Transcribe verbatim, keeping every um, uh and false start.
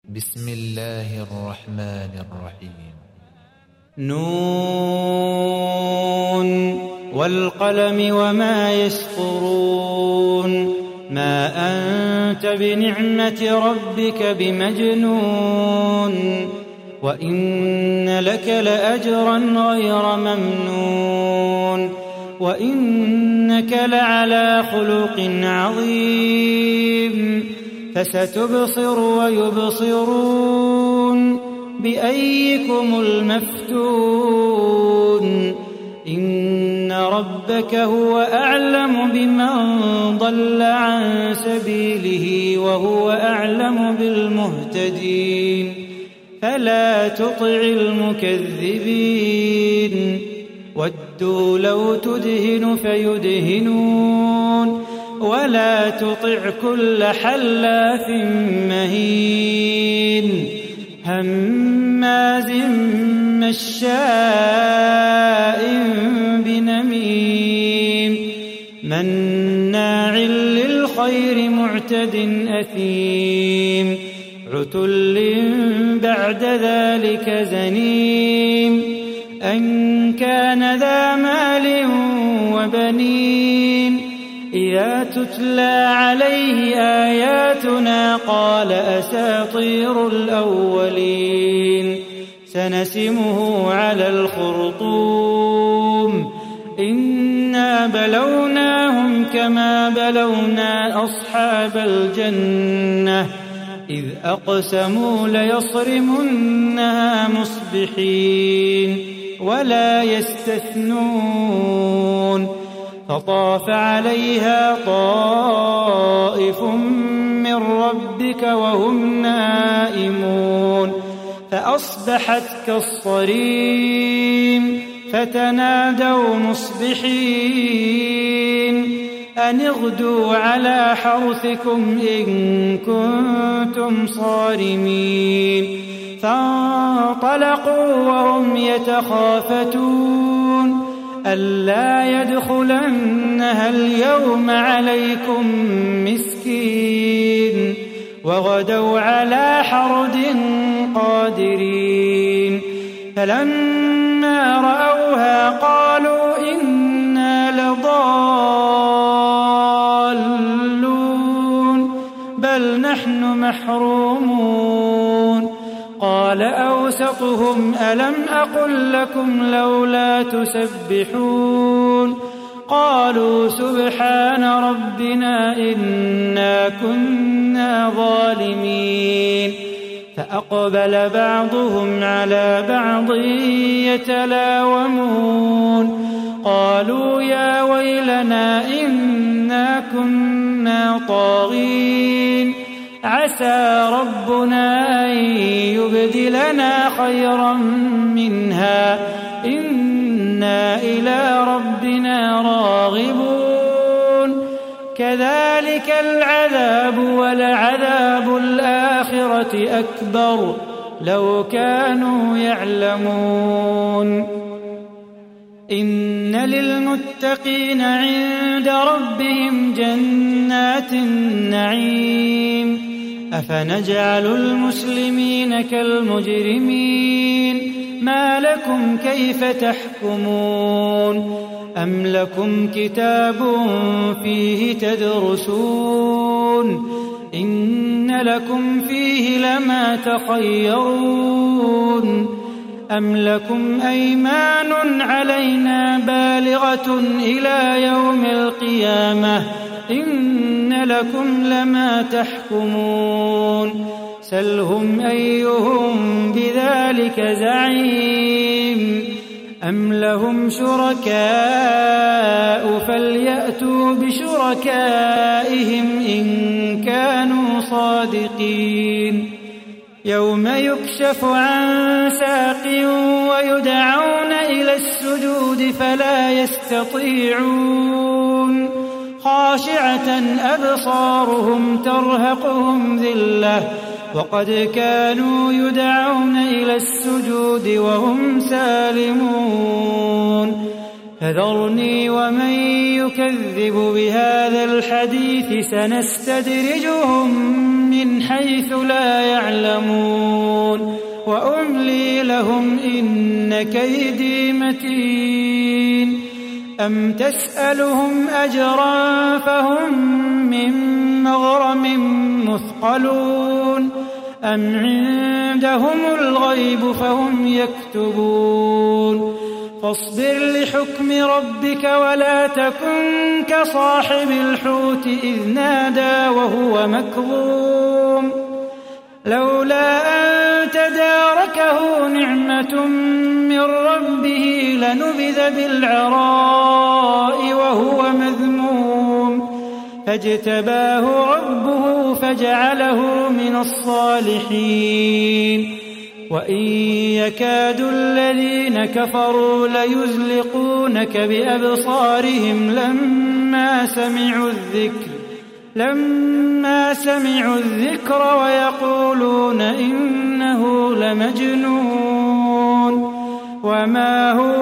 بسم الله الرحمن الرحيم. نون والقلم وما يسطرون ما أنت بنعمة ربك بمجنون وإن لك لأجرا غير ممنون وإنك لعلى خلق عظيم فستبصر ويبصرون بأيكم المفتون إن ربك هو أعلم بمن ضل عن سبيله وهو أعلم بالمهتدين فلا تطع المكذبين ودوا لو تدهن فيدهنون ولا تطع كل حلاف مهين هماز مشاء بنميم مناع للخير معتد أثيم عتل بعد ذلك زنيم أن كان ذا مال وبنين إذا تتلى عليه آياتنا قال أساطير الأولين سنسمه على الخرطوم إنا بلوناهم كما بلونا أصحاب الجنة إذ أقسموا ليصرمنها مصبحين ولا يستثنون فطاف عليها طائف من ربك وهم نائمون فأصبحت كالصريم فتنادوا مصبحين أن اغدوا على حرثكم إن كنتم صارمين فانطلقوا وهم يتخافتون ألا يدخلنها اليوم عليكم مسكين وغدوا على حرد قادرين فلما رأوها قالوا إنا لضالون بل نحن محرومون قال أوسطهم ألم أقل لكم لولا تسبحون قالوا سبحان ربنا إنا كنا ظالمين فأقبل بعضهم على بعض يتلاومون قالوا يا ويلنا إنا كنا طاغين عسى ربنا أن يبدلنا خيرا منها إنا إلى ربنا راغبون كذلك العذاب ولعذاب الآخرة أكبر لو كانوا يعلمون إن للمتقين عند ربهم جنات النعيم أفنجعل المسلمين كالمجرمين ما لكم كيف تحكمون أم لكم كتاب فيه تدرسون إن لكم فيه لما تخيرون أم لكم أيمان علينا بالغة إلى يوم القيامة إن لكم لما تحكمون سلهم أيهم بذلك زعيم أم لهم شركاء فليأتوا بشركائهم إن كانوا صادقين يوم يكشف عن ساق ويدعون إلى السجود فلا يستطيعون خاشعة أبصارهم ترهقهم ذلة وقد كانوا يدعون إلى السجود وهم سالمون فذرني ومن يكذب بهذا الحديث سنستدرجهم من حيث لا يعلمون وأملي لهم إن كيدي متين أم تسألهم أجرا فهم من مغرم مثقلون أم عندهم الغيب فهم يكتبون فاصبر لحكم ربك ولا تكن كصاحب الحوت إذ نادى وهو مكظوم لولا أن تداركه نعمة من ربه لنبذ بالعراء وهو مذموم فاجتباه ربه فجعله من الصالحين وإن يكاد الذين كفروا ليزلقونك بأبصارهم لما سمعوا الذكر لما سمعوا الذكر ويقولون إنه لمجنون وما هو